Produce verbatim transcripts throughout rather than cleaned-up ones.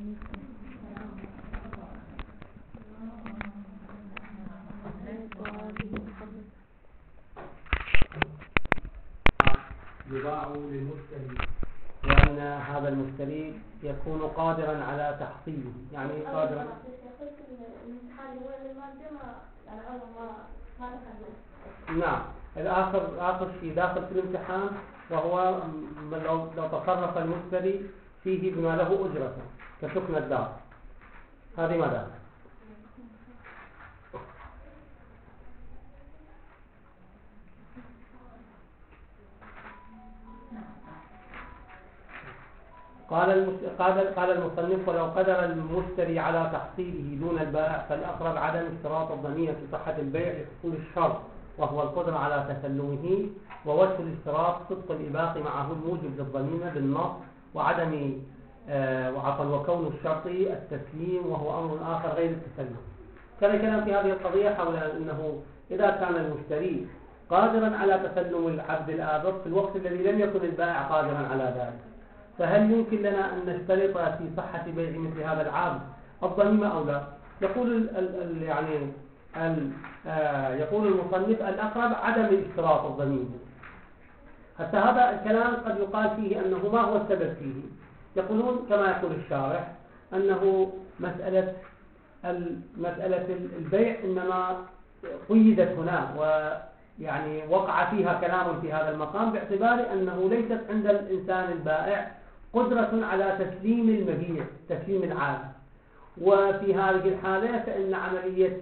يباع للمشتري وأن هذا المشتري يكون قادرا على تحصيله، يعني قادرا. نعم، الآخر آخر شيء داخل في الامتحان، وهو لو لو تصرف المشتري فيه بما له أجرته كسكن الدار، هذه ما داخل. قال قال قال المصنف: ولو قدر المشتري على تحصيله دون البائع فالأقرب عدم اشتراط الضمير في صحة البيع لحصول الشرط، وهو القدرة على تسلمه، ووجه الاشتراط صدق الإباقي معه الموجب للضميمة بالنص، وعدم آه وعفوا وكون الشرط التسليم، وهو أمر آخر غير التسلم. كان الكلام في هذه القضية حول أنه إذا كان المشتري قادرا على تسلم العبد الآبق في الوقت الذي لم يكن البائع قادرا على ذلك، فهل يمكن لنا أن نشترط في صحة بيع مثل هذا العبد الضميمة أو لا؟ يقول ال ال يعني ال آه يقول المصنف: الأقرب عدم اشتراط الضميمة. حتى هذا الكلام قد يقال فيه أنه ما هو السبب فيه. يقولون كما يقول الشارح أنه مسألة مسألة البيع إنما قيدت هنا، ويعني وقع فيها كلام في هذا المقام باعتبار أنه ليست عند الإنسان البائع قدرة على تسليم المبيع، تسليم العابد. وفي هذه الحالة فإن عملية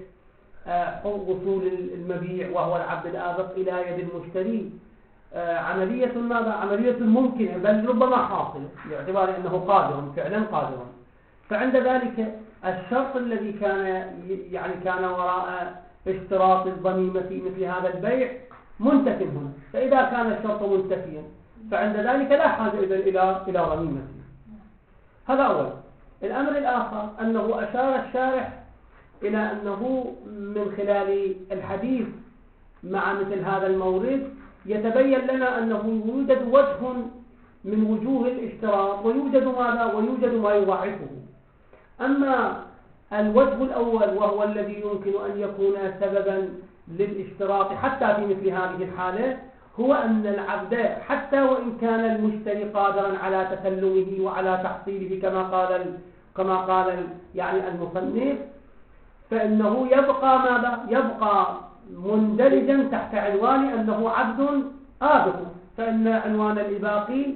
وصول المبيع وهو العبد الآبق إلى يد المشتري عملية ماذا؟ عملية ممكنة، بل ربما حاصلة، باعتبار أنه قادر فعلا قادرا. فعند ذلك الشرط الذي كان يعني كان وراء اشتراط الضميمة في مثل هذا البيع منتف هنا. فإذا كان الشرط منتفيا فعند ذلك لا حاجة إذن إلى إلى ضميمة. هذا أول. الأمر الآخر أنه أشار الشارح إلى أنه من خلال الحديث مع مثل هذا المورد يتبين لنا أنه يوجد وجه من وجوه الاشتراط ويوجد ماذا ويوجد ما يضاعفه. أما الوجه الأول وهو الذي يمكن أن يكون سببا للاشتراط حتى في مثل هذه الحالة، هو أن العبد حتى وإن كان المشتري قادرا على تسلمه وعلى تحصيله كما قال كما قال يعني المصنف، فإنه يبقى ماذا؟ يبقى مندرجا تحت عنوان أنه عبد آبق، فإن عنوان الإباقي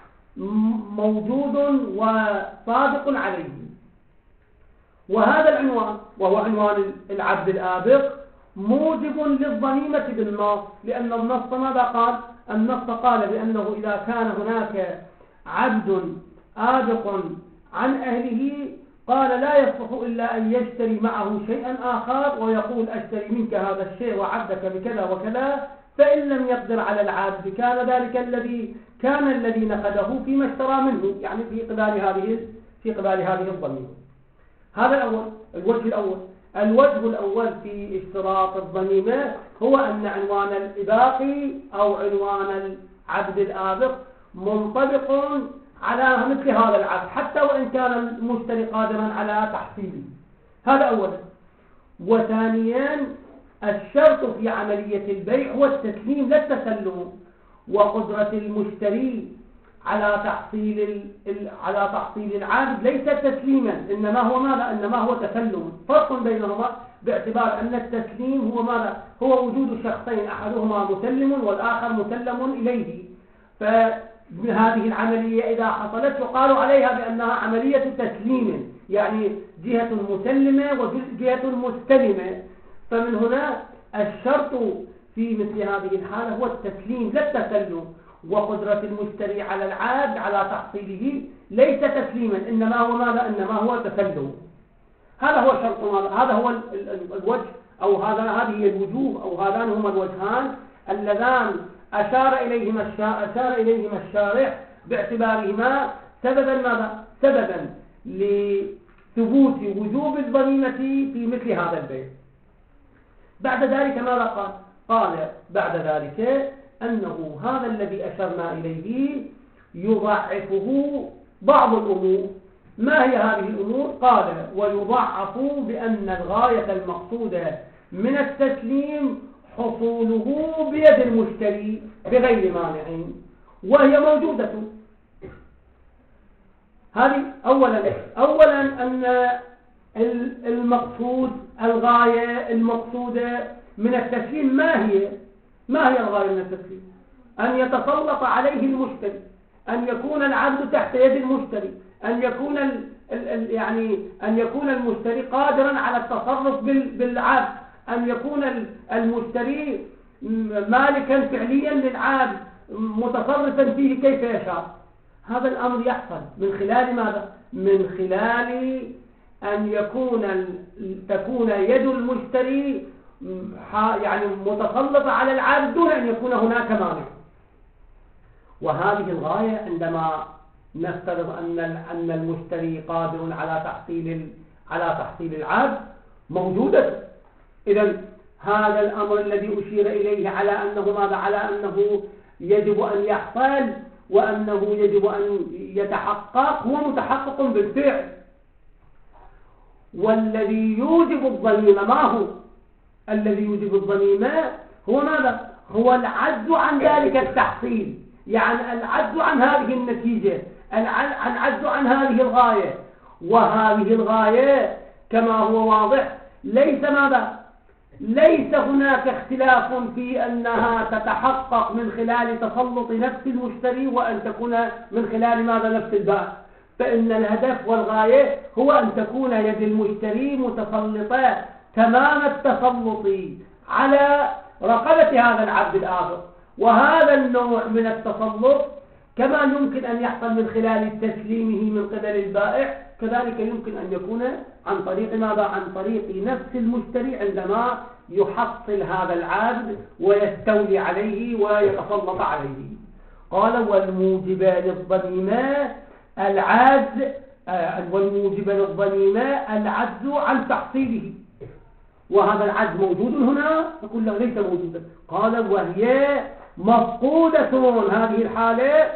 موجود وصادق عليه. وهذا العنوان وهو عنوان العبد الآبق موجب للضميمة بالنص، لأن النص ماذا قال؟ النص قال بأنه إذا كان هناك عبد آبق عن أهله قال لا يصح إلا أن يشتري معه شيئا آخر ويقول أشتري منك هذا الشيء وعبدك بكذا وكذا، فإن لم يقدر على العبد كان ذلك الذي كان الذي نقده فيما اشترى منه، يعني في قبال هذه في قبال هذه الضميمة. هذا الأول، الوجه الأول. الوجه الأول في اشتراط الضميمة هو أن عنوان الإباقي أو عنوان العبد الآبق منطبق على مثل هذا العبد حتى وإن كان المشتري قادرا على تحصيله. هذا أولا. وثانيا الشرط في عملية البيع هو التسليم لا التسلم، وقدرة المشتري على تحصيل على تحصيل العابد ليس تسليما، إنما هو ماذا؟ إنما هو تسلم. فرق بينهما باعتبار أن التسليم هو ماذا؟ هو وجود شخصين أحدهما مسلم والآخر مسلم إليه. فهذه العملية إذا حصلت يقال عليها بأنها عملية تسليم، يعني جهة مسلمة وجهة مستلمة. فمن هنا الشرط في مثل هذه الحالة هو التسليم لا التسلم، وقدرة المشتري على العابد على تحصيله ليس تسليما، إنما هو ماذا؟ إنما هو تسلم. هذا هو شرط ماذا؟ هذا هو الوجه أو هذا هذه الوجوه أو هذان هما الوجهان اللذان أشار إليهما الشارع أشار إليهما الشارع باعتبارهما سببا ماذا؟ سببا لثبوت وجوب الضميمة في مثل هذا البيع. بعد ذلك ماذا قال؟ قال بعد ذلك أنه هذا الذي أشرنا إليه يضعفه بعض الأمور. ما هي هذه الأمور؟ قال ويضعف بأن الغاية المقصودة من التسليم حصوله بيد المشتري بغير مانع، وهي موجودة. هذه أولا أولا أن المقصود الغاية المقصودة من التسليم ما هي؟ ما هي الغاية من التسليم؟ أن يتسلط عليه المشتري، أن يكون العبد تحت يد المشتري، أن يكون ال ال يعني أن يكون المشتري قادرا على التصرف بالعبد، أن يكون المشتري مالكا فعليا للعبد متصرفا فيه كيف يشاء. هذا الأمر يحصل من خلال ماذا؟ من خلال أن يكون تكون يد المشتري يعني متسلطة على العبد دون أن يكون هناك مانع. وهذه الغاية عندما نفترض أن أن المشتري قادر على تحصيل على تحصيل العبد موجودة. إذا هذا الأمر الذي أشير إليه على أنه ماذا؟ على أنه يجب أن يحصل وأنه يجب أن يتحقق هو متحقق بالفعل. والذي يوجب الضميمة ما هو؟ الذي يوجب الضميمة هو ماذا؟ هو العجز عن ذلك التحصيل، يعني العجز عن هذه النتيجة، العجز عن هذه الغاية. وهذه الغاية كما هو واضح ليس ماذا؟ ليس هناك اختلاف في أنها تتحقق من خلال تسلط نفس المشتري وأن تكون من خلال ماذا؟ نفس البائع. فإن الهدف والغاية هو أن تكون يد المشتري متسلطة تمام التسلط على رقبة هذا العبد الآخر. وهذا النوع من التسلط كما يمكن أن يحصل من خلال تسليمه من قبل البائع، كذلك يمكن أن يكون عن طريق ماذا؟ عن طريق نفس المشتري عندما يحصل هذا العبد ويستولي عليه ويتسلط عليه. قال والموجب للضميمة العجز والموجب للضميمة العجز عن تحصيله. وهذا العجز موجود هنا؟ نقول له ليس موجودا. قال وهي مفقودة هذه الحالة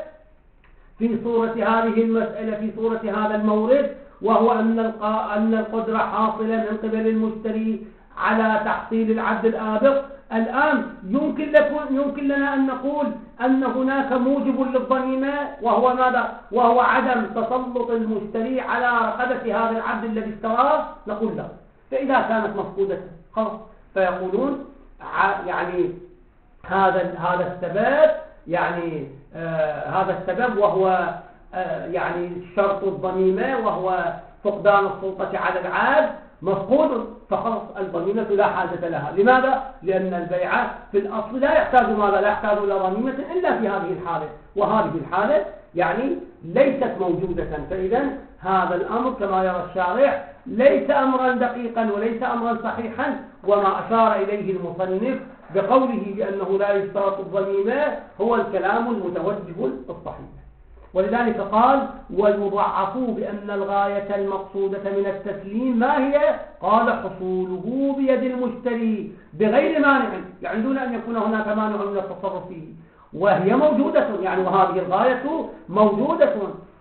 في صورة هذه المسألة، في صورة هذا المورد، وهو أن أن القدرة حاصلة من قبل المشتري على تحصيل العبد الآبق. الآن يمكن لكم يمكن لنا أن نقول أن هناك موجب للضميمة وهو ماذا؟ وهو عدم تسلط المشتري على رقبة هذا العبد الذي اشتراه. نقول له فإذا كانت مفقودة خلاص، فيقولون يعني هذا هذا السبب يعني آه هذا السبب وهو آه يعني شرط الضميمة وهو فقدان السلطة على العبد مفقود، فخلاص الضميمة لا حاجة لها. لماذا؟ لأن البيع في الأصل لا يحتاج ماذا؟ لا يحتاج إلى ضميمة إلا في هذه الحالة، وهذه الحالة يعني ليست موجودة. فإذا هذا الأمر كما يرى الشارع ليس أمرا دقيقا وليس أمرا صحيحا. وما أشار إليه المصنف بقوله بأنه لا يشترط الضميمة هو الكلام المتوجه الصحيح. ولذلك قال ويضعفوا بأن الغاية المقصودة من التسليم ما هي؟ قال حصوله بيد المشتري بغير مانع، يعني دون أن يكون هناك مانع من التصرف فيه، وهي موجودة يعني وهذه الغاية موجودة.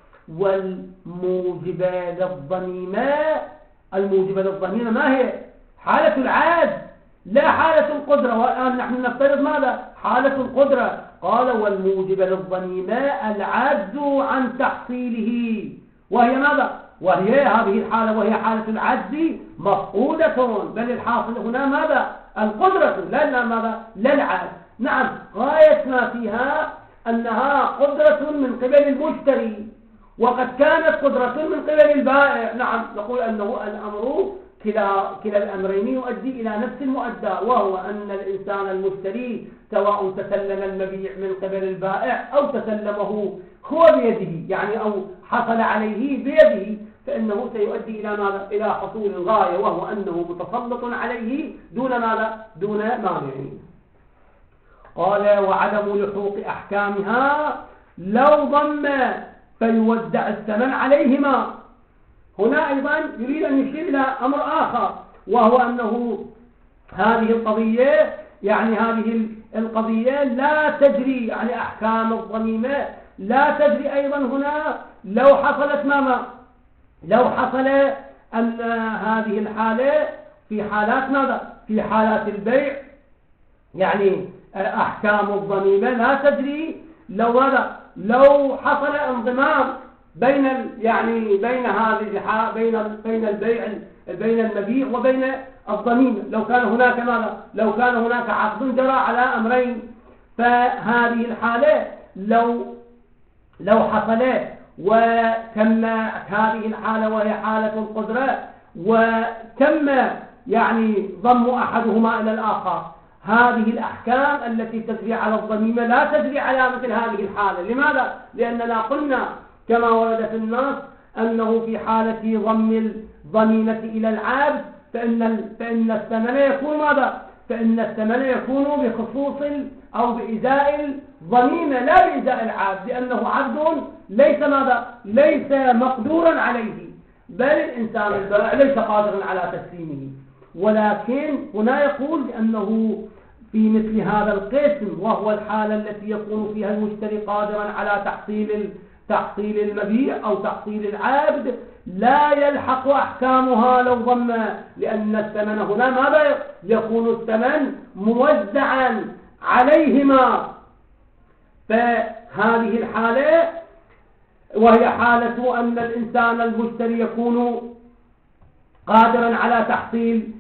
والموجبة للضميمة الموجبة للضميمة ما هي؟ حالة العجز لا حالة القدرة. والآن نحن نفترض ماذا؟ حالة القدرة. قال والموجب للضميمة العجز عن تحصيله، وهي ماذا؟ وهي هذه الحالة وهي حالة العجز مفقودة، بل الحاصل هنا ماذا؟ القدرة لا لا ماذا؟ لا العجز. نعم غاية ما فيها أنها قدرة من قبل المشتري وقد كانت قدرة من قبل البائع. نعم نقول أنه الأمر كلا كلا الأمرين يؤدي إلى نفس المؤدى، وهو أن الإنسان المشتري سواء تسلم المبيع من قبل البائع أو تسلمه هو بيده يعني أو حصل عليه بيده، فإنه سيؤدي إلى ماذا؟ إلى حصول الغاية، وهو أنه متسلط عليه دون ماذا؟ دون مانع. قال وعدم لحوق أحكامها لو ضم فيودع الثمن عليهما. هنا أيضا يريد أن يشير إلى أمر آخر، وهو أنه هذه القضية يعني هذه القضية لا تجري يعني أحكام الضميمة لا تجري أيضا هنا لو حصلت ماذا؟ لو حصل أن هذه الحالة في حالات ماذا؟ في حالات البيع يعني أحكام الضميمة لا تدري لو ماذا؟ لو حصل انضمام بين يعني بين هذه بين بين البيع بين المبيع وبين الضميمة، لو كان هناك ماذا؟ لو كان هناك عقد جرى على أمرين، فهذه الحالة لو لو حصل وتم هذه الحالة وهي حالة القدرة وتم يعني ضم أحدهما إلى الآخر، هذه الأحكام التي تجري على الضميمة لا تجري على مثل هذه الحالة. لماذا؟ لأننا قلنا كما ورد في النص أنه في حالة ضم الضميمة إلى العبد فإن فإن الثمن يكون ماذا؟ فإن الثمن يكون بخصوص أو بإزاء الضميمة لا بإزاء العبد، لأنه عبد ليس ماذا؟ ليس مقدورا عليه، بل الإنسان البائع ليس قادرا على تسليمه. ولكن هنا يقول بأنه في مثل هذا القسم وهو الحالة التي يكون فيها المشتري قادرا على تحصيل تحصيل المبيع أو تحصيل العبد لا يلحق أحكامها لو ضم، لأن الثمن هنا ماذا؟ يكون الثمن موزعا عليهما. فهذه الحالة وهي حالة أن الإنسان المشتري يكون قادرا على تحصيل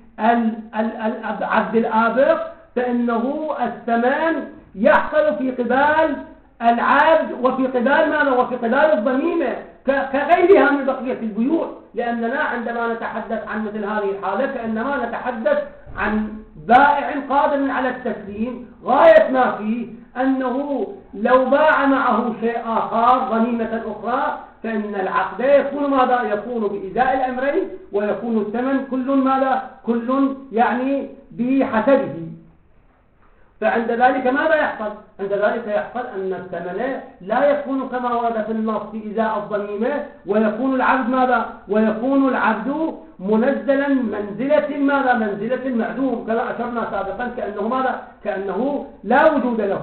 العبد الآبق، فإنه الثمن يحصل في قبال العبد وفي قبال ماذا؟ وفي قبال الضميمة كغيرها من بقية البيوع، لأننا عندما نتحدث عن مثل هذه الحالة كأنما نتحدث عن بائع قادر على التسليم، غاية ما فيه أنه لو باع معه شيء آخر ضميمة أخرى فإن العقد يكون ماذا؟ يكون بإزاء الأمرين ويكون الثمن كل ماذا؟ كل يعني بحسبه. فعند ذلك ماذا يحصل؟ عند ذلك يحصل أن الثمن لا يكون كما ورد في النص في إزاء الضميمة، ويكون العبد ماذا؟ ويكون العبد منزلا منزلة ماذا؟ منزلة المعدوم كما أشرنا سابقا، كأنه ماذا؟ كأنه لا وجود له.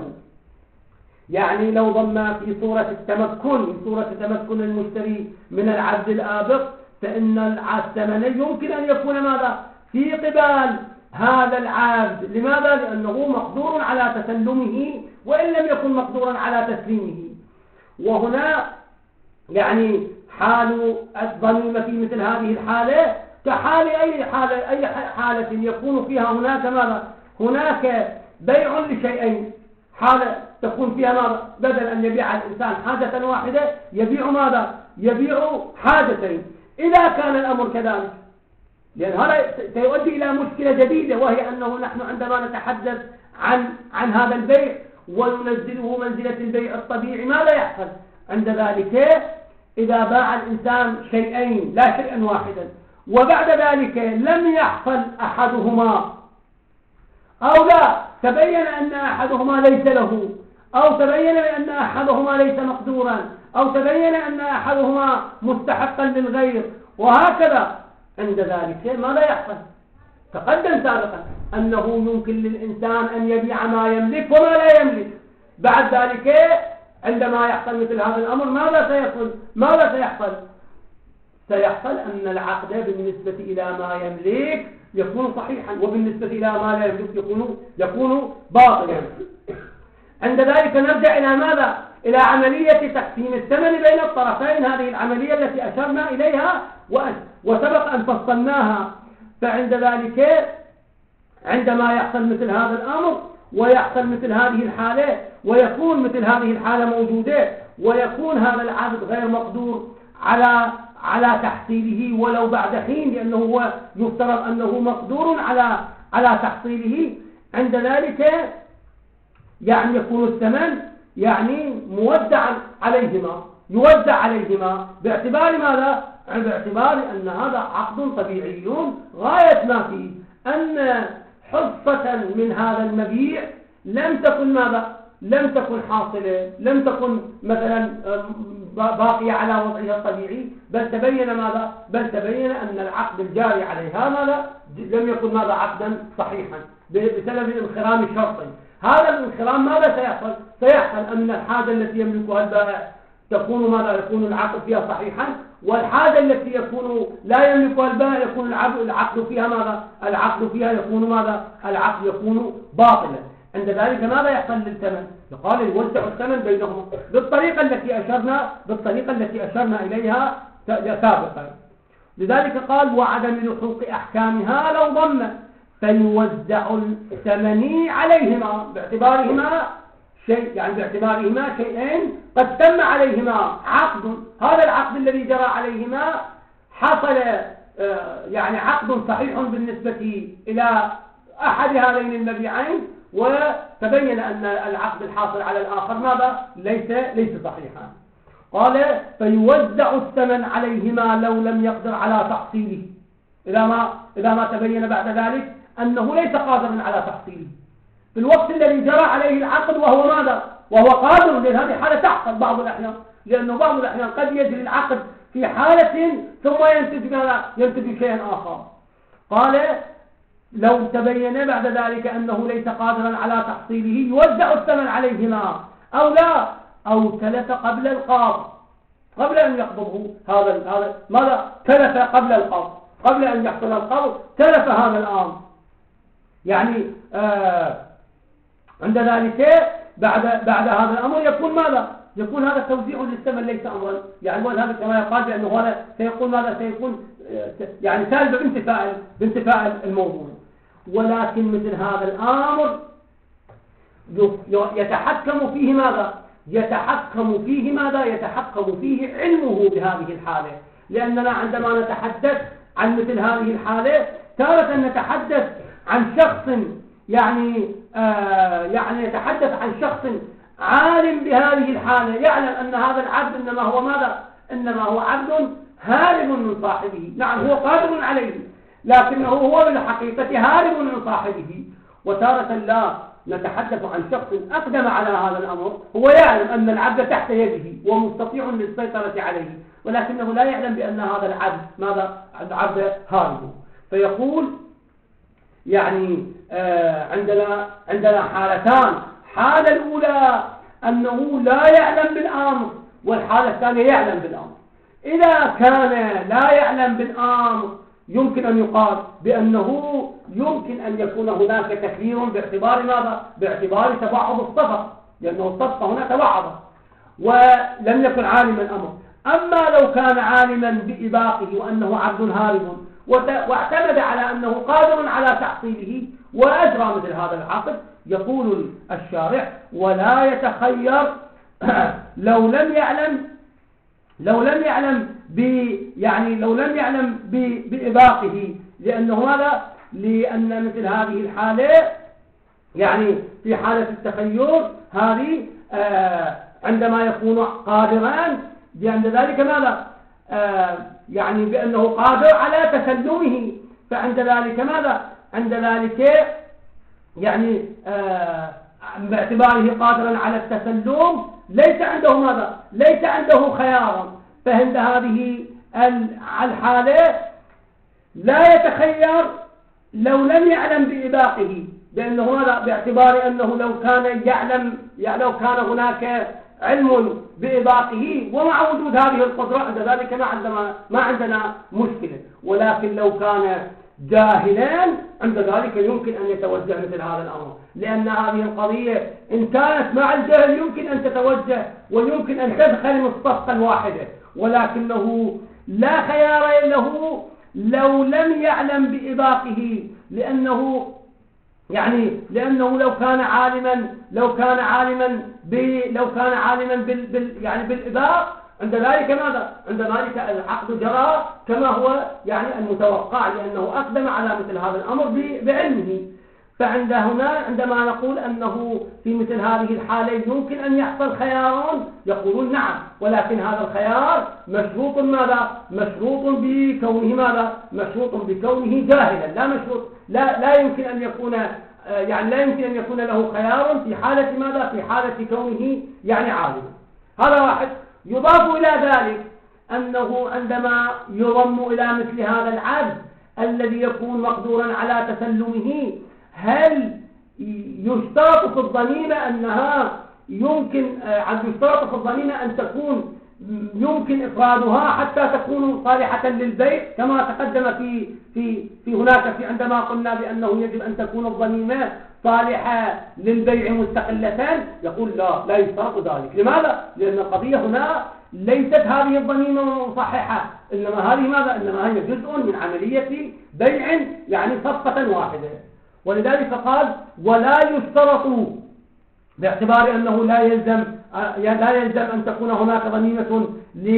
يعني لو ضم في صورة التمكن في صورة تمكن المشتري من العبد الآبق فإن الثمن يمكن أن يكون ماذا؟ في قبال هذا العبد. لماذا؟ لأنه مقدور على تسلمه وإن لم يكن مقدورا على تسليمه. وهنا يعني حال الضميمة في مثل هذه الحالة كحال أي حالة أي حالة يكون فيها هناك ماذا؟ هناك بيع لشيئين، حالة تكون فيها ماذا؟ بدل أن يبيع الإنسان حاجة واحدة يبيع ماذا؟ يبيع حاجتين. إذا كان الأمر كذلك، لأن هذا سيؤدي إلى مشكلة جديدة، وهي أنه نحن عندما نتحدث عن عن هذا البيع وننزله منزلة البيع الطبيعي ماذا يحصل؟ عند ذلك إذا باع الإنسان شيئين لا شيئا واحدا وبعد ذلك لم يحصل أحدهما أو لا تبين أن أحدهما ليس له، أو تبين أن أحدهما ليس مقدورا، أو تبين أن أحدهما مستحقا للغير، وهكذا، عند ذلك ماذا يحصل؟ تقدم سابقا أنه يمكن للإنسان أن يبيع ما يملك وما لا يملك. بعد ذلك عندما يحصل مثل هذا الأمر ماذا سيحصل؟ ماذا سيحصل؟ سيحصل أن العقد بالنسبة إلى ما يملك يكون صحيحا، وبالنسبة إلى ما لا يملك يكون يكون باطلا. عند ذلك نرجع إلى ماذا؟ إلى عملية تقسيم الثمن بين الطرفين، هذه العملية التي أشرنا إليها وسبق أن فصلناها. فعند ذلك عندما يحصل مثل هذا الأمر ويحصل مثل هذه الحالة ويكون مثل هذه الحالة موجودة ويكون هذا العبد غير مقدور على على تحصيله ولو بعد حين، لأنه هو يفترض أنه مقدور على على تحصيله، عند ذلك يعني يكون الثمن يعني موزعا عليهما يوزع عليهما باعتبار ماذا؟ باعتبار أن هذا عقد طبيعي غاية ما فيه أن حصة من هذا المبيع لم تكن ماذا؟ لم تكن حاصلة، لم تكن مثلا باقية على وضعها الطبيعي، بل تبين ماذا؟ بل تبين أن العقد الجاري عليها ماذا؟ لم يكن ماذا؟ عقدا صحيحا بسبب الانخرام الشرطي. هذا الانخرام ماذا سيحصل؟ سيحصل أن الحاجة التي يملكها البائع تكون ماذا؟ يكون العقد فيها صحيحا، والحاجة التي يكون لا يملكها البائع يكون العقد فيها ماذا؟ العقد فيها يكون ماذا؟ العقد يكون باطلا. عند ذلك ماذا يحصل للثمن؟ يقال يوزع الثمن بينهما بالطريقة التي أشرنا بالطريقة التي أشرنا إليها سابقا. لذلك قال وعدم لحوق أحكامها لو ضم فيوزع الثمن عليهما باعتبارهما شيء، يعني باعتبارهما شيئين قد تم عليهما عقد، هذا العقد الذي جرى عليهما حصل يعني عقد صحيح بالنسبة إلى أحد هذين المبيعين، وتبين أن العقد الحاصل على الآخر ماذا؟ ليس ليس صحيحا. قال فيوزع الثمن عليهما لو لم يقدر على تحصيله، إذا ما إذا ما تبين بعد ذلك أنه ليس قادرا على تحصيله في الوقت الذي جرى عليه العقد وهو ماذا؟ وهو قادر، لأن هذه حالة تحصل بعض الأحيان، لأنه بعض الأحيان قد يجري العقد في حالة ثم ينتج ينتج شيئا آخر. قال لو تبين بعد ذلك أنه ليس قادرا على تحصيله يوزع الثمن عليهما أو لا، أو تلف قبل القبض، قبل أن يقبضه هذا هذا ماذا؟ تلف قبل القبض، قبل أن يحصل القبض تلف هذا الأمر، يعني آه عند ذلك بعد بعد هذا الأمر يكون ماذا؟ يكون هذا توزيع للثمن ليس أمرا، يعني هذا كما يقال بأنه هذا سيكون ماذا؟ سيكون يعني سالب بانتفاء بانتفاء الموضوع. ولكن مثل هذا الأمر يتحكم فيه ماذا؟ يتحكم فيه ماذا؟ يتحكم فيه علمه بهذه الحالة، لأننا عندما نتحدث عن مثل هذه الحالة تارة نتحدث عن شخص يعني آه يعني يتحدث عن شخص عالم بهذه الحالة، يعلم أن هذا العبد إنما هو ماذا؟ إنما هو عبد هارب من صاحبه، نعم هو قادر عليه لكنه هو بالحقيقة هارب من صاحبه. وتارة لا نتحدث عن شخص أقدم على هذا الأمر، هو يعلم أن العبد تحت يده ومستطيع للسيطرة عليه، ولكنه لا يعلم بأن هذا العبد ماذا؟ عبد هارب. فيقول يعني آه عندنا عندنا حالتان، حالة الأولى أنه لا يعلم بالأمر، والحالة الثانية يعلم بالأمر. إذا كان لا يعلم بالأمر يمكن أن يقال بأنه يمكن أن يكون هناك تكرير باعتبار ماذا؟ باعتبار تبعض الصفقة، لأنه الصفقة هنا تبعضت ولم يكن عالما الأمر. أما لو كان عالما بإباقه وأنه عبد هارب واعتمد على أنه قادر على تحصيله وأجرى مثل هذا العقد، يقول الشارع ولا يتخير لو لم يعلم لو لم يعلم ب يعني لو لم يعلم بإباقه، لأنه ماذا؟ لأن مثل هذه الحالة يعني في حالة التخير هذه آه عندما يكون قادرا عند ذلك ماذا؟ آه يعني بأنه قادر على تسلمه، فعند ذلك ماذا؟ عند ذلك يعني آه باعتباره قادرا على التسلم ليس عنده ماذا؟ ليس عنده خيارا، فعند هذه الحالة لا يتخير لو لم يعلم بإباقه، لأنه ماذا؟ باعتبار أنه لو كان يعلم يعني لو كان هناك علم بإباقه ومع وجود هذه القدرة عند ذلك ما عندنا ما عندنا مشكلة. ولكن لو كان جاهلا عند ذلك يمكن أن يتوجه مثل هذا الأمر، لأن هذه القضية إن كانت مع الجهل يمكن أن تتوجه ويمكن أن تدخل الصفقة الواحدة، ولكنه لا خيار له لو لم يعلم بإباقه، لأنه يعني لأنه لو كان عالما لو كان عالما ب لو كان عالما بال, بال يعني بالإباق عند ذلك ماذا؟ عند ذلك العقد جرى كما هو يعني المتوقع، لأنه أقدم على مثل هذا الأمر بعلمه. فعند هنا عندما نقول أنه في مثل هذه الحالة يمكن أن يحصل خياران، يقولون نعم، ولكن هذا الخيار مشروط ماذا؟ مشروط بكونه ماذا؟ مشروط بكونه جاهلا، لا مشروط لا لا يمكن أن يكون يعني لا يمكن أن يكون له خيار في حالة ماذا؟ في حالة كونه يعني عالما. هذا واحد. يضاف إلى ذلك أنه عندما يضم إلى مثل هذا العبد الذي يكون مقدورا على تسلمه، هل يشترط في الضميمة أنها يمكن أن يشترط في الضميمة أن تكون يمكن إفرادها حتى تكون صالحة للبيع، كما تقدم في في في هناك في عندما قلنا بأنه يجب أن تكون الضميمة صالحة للبيع مستقلة. يقول لا لا يشترط ذلك. لماذا؟ لأن القضية هنا ليست هذه الضميمة مصححة، إنما هذه ماذا؟ إنما هي جزء من عملية بيع، يعني صفقة واحدة. ولذلك قال ولا يشترط، باعتبار أنه لا يلزم لا يلزم أن تكون هناك ضميمة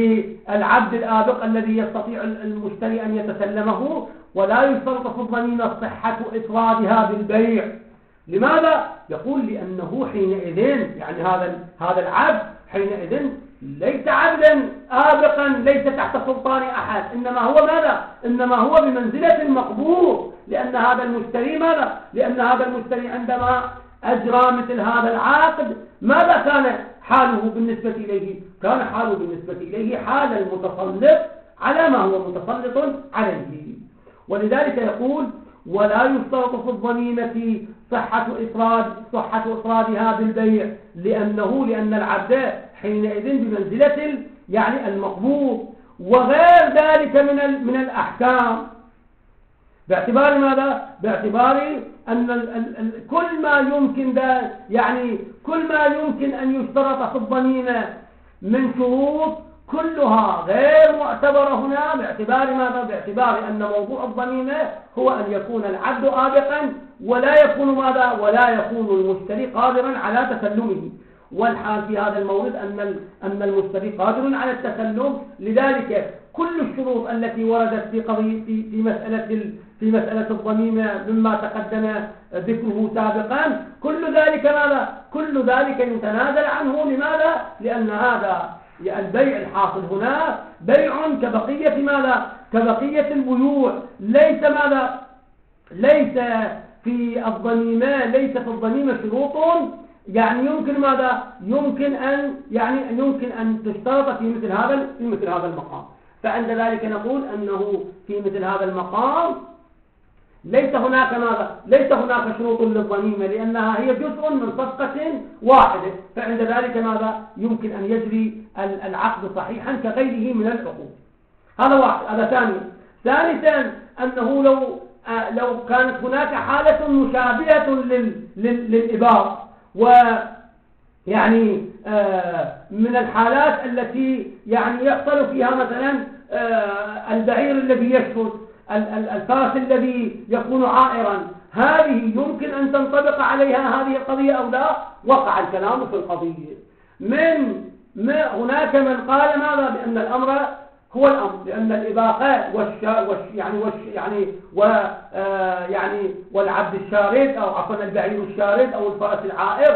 للعبد الآبق الذي يستطيع المشتري أن يتسلمه، ولا يشترط في الضميمة صحة إفرادها بالبيع. لماذا؟ يقول لأنه حينئذ يعني هذا هذا العبد حينئذ ليس عبدا آبقا، ليس تحت سلطان أحد، إنما هو ماذا؟ إنما هو بمنزلة المقبوض، لأن هذا المشتري ماذا؟ لأن هذا المشتري عندما أجرى مثل هذا العقد ماذا كان حاله بالنسبة إليه؟ كان حاله بالنسبة إليه حال المتسلط على ما هو متسلط عليه. ولذلك يقول ولا يشترط في الضميمة صحة إفراد صحة إفرادها بالبيع، لأنه لأن العبد حينئذ بمنزلة يعني المقبوض، وغير ذلك من من الأحكام، باعتبار ماذا؟ باعتبار أن ال ال ال كل ما يمكن ده يعني كل ما يمكن أن يشترط في الضميمة من شروط كلها غير معتبرة هنا، باعتبار ماذا؟ باعتبار أن موضوع الضميمة هو أن يكون العبد آبقا ولا يكون ماذا؟ ولا يكون المشتري قادرا على تسلمه. والحال في هذا المورد أن أن المشتري قادر على التسلم. لذلك كل الشروط التي وردت في قضية في في مسألة في مسألة الضميمة مما تقدم ذكره سابقا، كل ذلك ماذا؟ كل ذلك يتنازل عنه. لماذا؟ لأن هذا البيع الحاصل هنا بيع كبقية ماذا؟ كبقية البيوع، ليس ماذا؟ ليس في الضميمة ليس في الضميمة شروط يعني يمكن ماذا؟ يمكن أن يعني يمكن أن تشترط في مثل هذا في مثل هذا المقام. فعند ذلك نقول أنه في مثل هذا المقام ليس هناك ماذا؟ ليس هناك شروط للضميمة، لأنها هي جزء من صفقة واحدة. فعند ذلك ماذا؟ يمكن أن يجري العقد صحيحا كغيره من العقود. هذا واحد. هذا ثاني. ثالثا أنه لو لو كانت هناك حالة مشابهة للإباق، ويعني من الحالات التي يعني يحصل فيها مثلا البعير الذي يشفت، الفارس الذي يكون عائرا، هذه يمكن أن تنطبق عليها هذه القضية أو لا؟ وقع الكلام في القضية. من ما هناك من قال ماذا؟ بأن الأمر هو الأمر، لأن الإباقة والش والش يعني والش يعني و آه يعني والعبد الشارد أو عفوا البعير الشارد أو الفارس العائر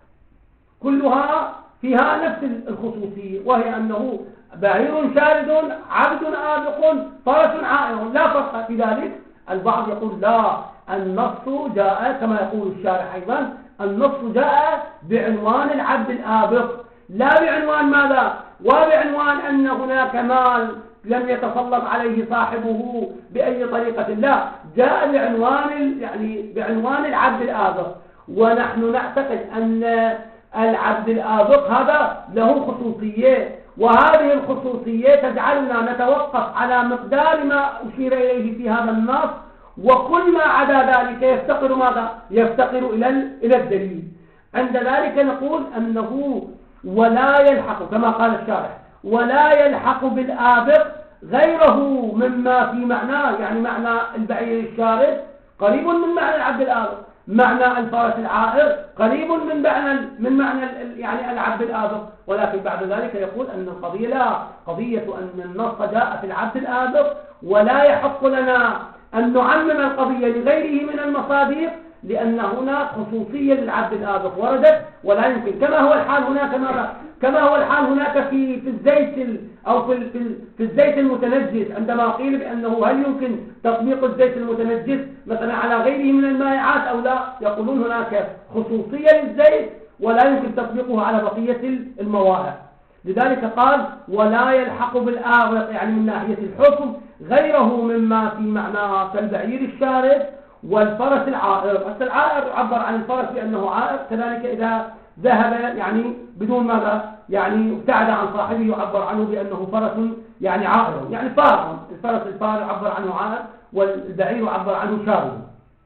كلها فيها نفس الخصوصية، وهي أنه بعير شارد عبد آبق فرس عائر، لا فرق في ذلك. البعض يقول لا، النص جاء كما يقول الشارح أيضا، النص جاء بعنوان العبد الآبق، لا بعنوان ماذا؟ وبعنوان أن هناك مال لم يتسلط عليه صاحبه بأي طريقة، لا، جاء بعنوان يعني بعنوان العبد الآبق. ونحن نعتقد أن العبد الآبق هذا له خصوصية، وهذه الخصوصية تجعلنا نتوقف على مقدار ما أشير إليه في هذا النص، وكل ما عدا ذلك يفتقر ماذا؟ يفتقر إلى إلى الدليل. عند ذلك نقول أنه ولا يلحق كما قال الشارح ولا يلحق بالآبق غيره مما في معناه، يعني معنى البعير الشارد قريب من معنى العبد الآبق، معنى الفارس العائر قريب من معنى من معنى يعني العبد الآبق. ولكن بعد ذلك يقول أن القضية لا، قضية أن النص جاء في العبد الآبق، ولا يحق لنا أن نعمم القضية لغيره من المصادر، لأن هنا خصوصية للعبد الآبق وردت، ولا يمكن كما هو الحال هناك مرة كما هو الحال هناك في في الزيت أو في في, في الزيت المتنجس، عندما قيل بأنه هل يمكن تطبيق الزيت المتنجس مثلا على غيره من المائعات أو لا، يقولون هناك خصوصية للزيت ولا يمكن تطبيقه على بقية الموائع. لذلك قال ولا يلحق بالآبق يعني من ناحية الحكم غيره مما في معناه كالبعير الشارد والفرس العائر. العائر عبر عن الفرس بأنه عائر، كذلك إذا ذهب يعني بدون ماذا يعني ابتعد عن صاحبه، يعبر عنه بأنه فرس يعني عائر، يعني فار. الفرس الفار يعبر عنه عائر، والبعير يعبر عنه شارد.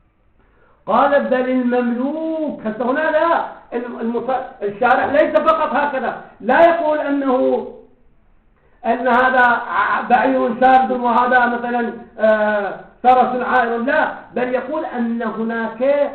قال بل المملوك. حتى هنا لا، الشارع ليس فقط هكذا، لا يقول أنه أن هذا بعير شارد وهذا مثلا فرس عائر، لا، بل يقول أن هناك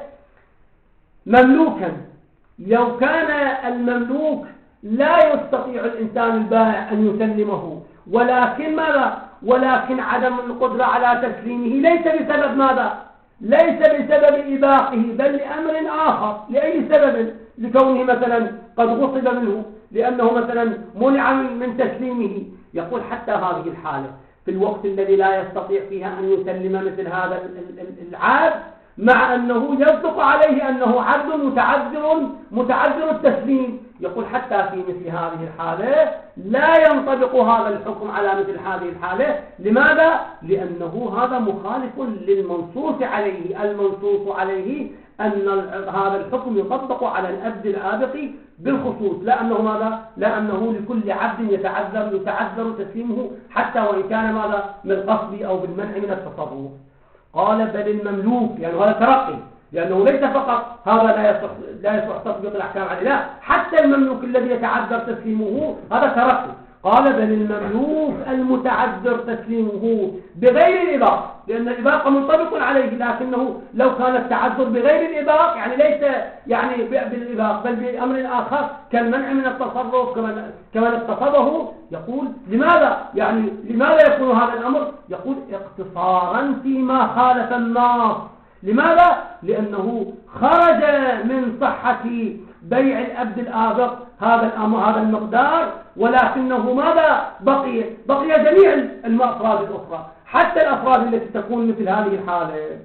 مملوكا. لو كان المملوك لا يستطيع الإنسان البائع أن يسلمه، ولكن ماذا؟ ولكن عدم القدرة على تسليمه ليس بسبب ماذا؟ ليس بسبب إباقه، بل لأمر آخر. لأي سبب؟ لكونه مثلا قد غصب منه، لأنه مثلا منع من تسليمه. يقول حتى هذه الحالة في الوقت الذي لا يستطيع فيها أن يسلم مثل هذا العبد، مع أنه يصدق عليه أنه عبد متعذر متعذر التسليم، يقول حتى في مثل هذه الحالة لا ينطبق هذا الحكم على مثل هذه الحالة. لماذا؟ لأنه هذا مخالف للمنصوص عليه. المنصوص عليه أن هذا الحكم يطبق على الأبد الآبق بالخصوص، لأنه ماذا؟ لأنه لكل عبد يتعذر يتعذر تسليمه حتى وإن كان ماذا؟ من قصد أو بالمنع من التصرف. قال بل المملوك، يعني هذا ترقي، لأنه ليس فقط هذا لا يصح لا يصح تطبيق الأحكام عليه، لا، حتى المملوك الذي يتعذر تسليمه هذا ترقي. قال بل المملوك المتعذر تسليمه بغير الإباق، لأن الإباق منطبق عليه، لكنه لو كان التعذر بغير الإباق يعني ليس يعني بالإباق بل بأمر آخر كالمنع من التصرف كما كما اقتصده. يقول لماذا؟ يعني لماذا يكون هذا الأمر؟ يقول اقتصارا فيما خالف النص. لماذا؟ لأنه خرج من صحة بيع الأبد الآبق هذا الأمر هذا المقدار، ولكنه ماذا؟ بقي بقي جميع الأفراد الأخرى، حتى الأفراد التي تكون مثل هذه الحالة.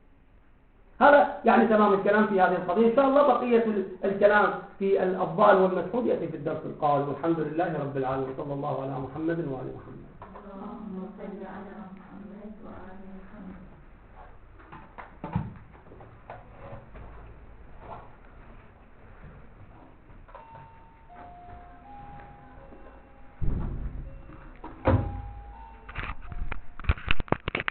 هذا يعني تمام الكلام في هذه القضية. إن شاء الله بقية الكلام في الأفضال والمسحود يأتي في الدرس القادم، والحمد لله رب العالمين، صلى الله على محمد وعلى محمد.